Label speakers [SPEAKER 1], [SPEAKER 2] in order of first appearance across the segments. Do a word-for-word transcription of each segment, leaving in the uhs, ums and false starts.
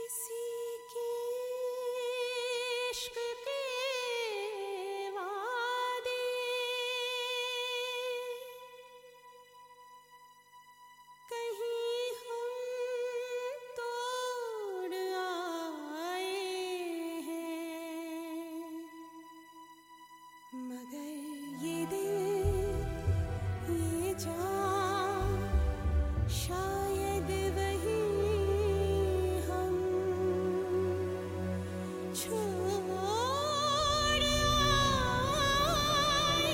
[SPEAKER 1] किसी के इश्क के वादे कहीं हम तोड़ आए हैं, मगर ये दिल ये जान शायद वही हम छोड़ आए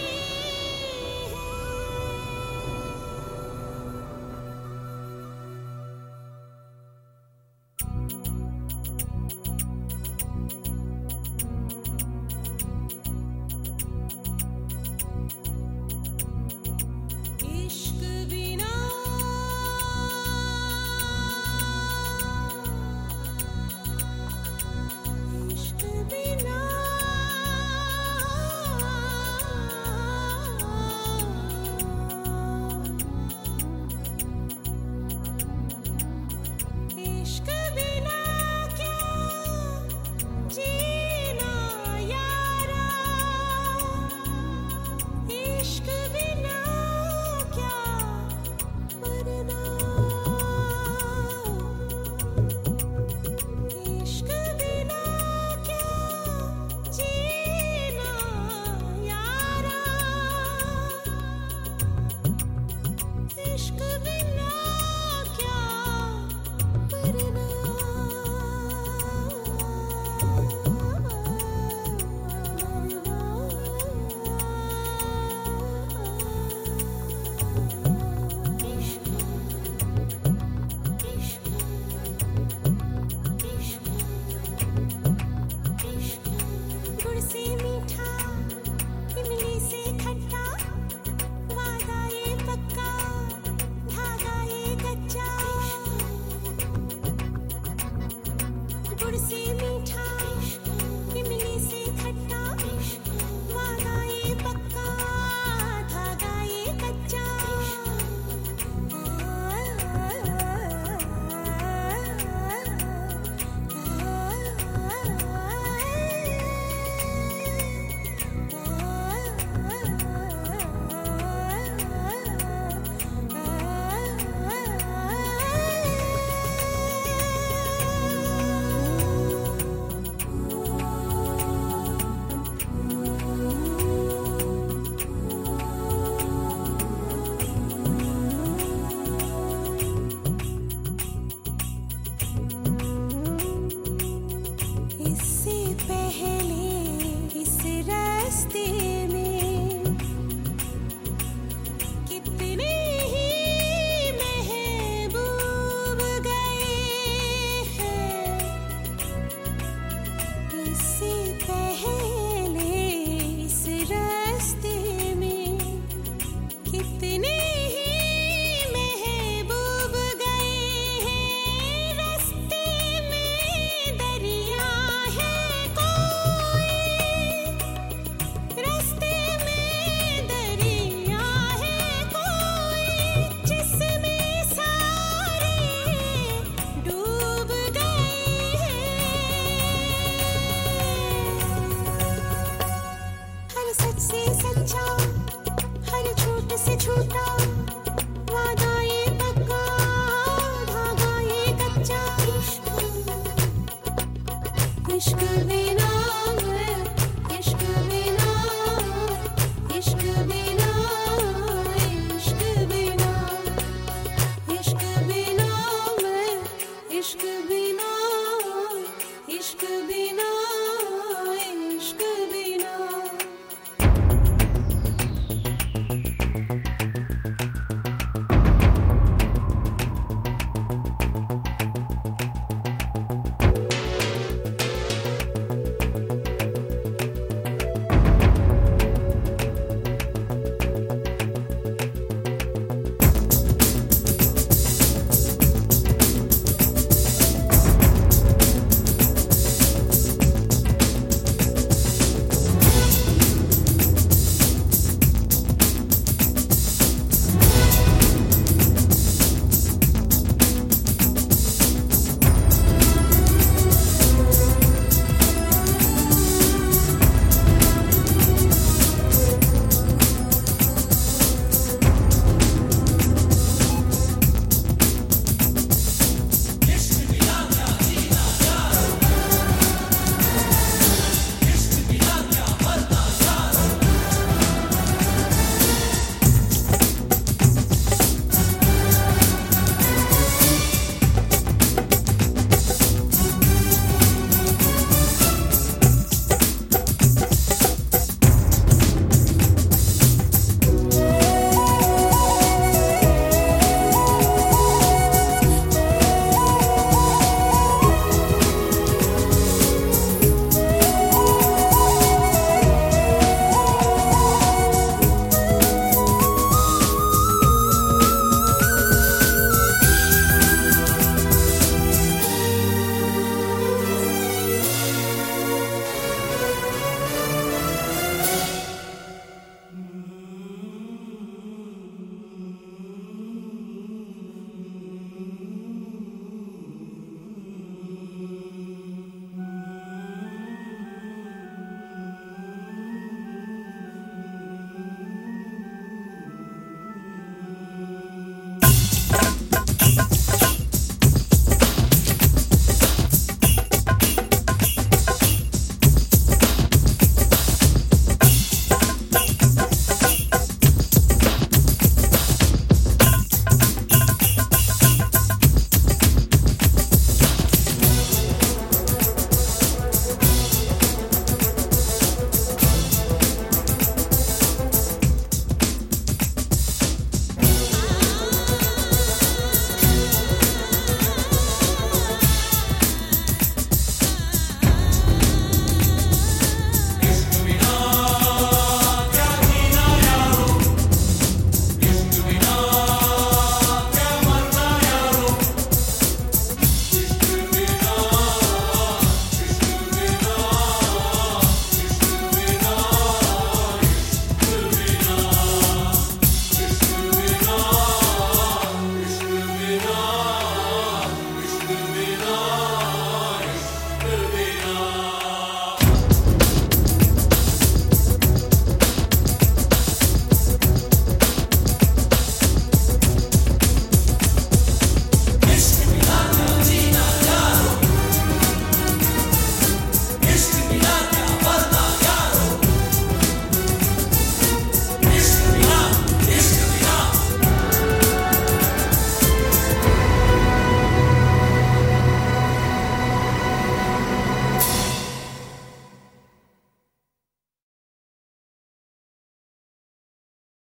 [SPEAKER 1] हैं। इश्क बिना इश्क बिना इश्क बिना क्या जीना यारा, इश्क बिना क्या मरना, इश्क बिना क्या जीना यारा, इश्क बिना क्या मरना। इश्क इश्क इश्क इश्क गुड़ से मीठा इमली से खट्टा, वादा ये पक्का धागा ये कच्चा, गुड़ से मीठा इमली से खट्टा, वादा ये पक्का धागा ये कच्चा। इससे पहले इस रास्ते में कितने ही महबूब गए हैं, इससे पहले इस रास्ते में कितने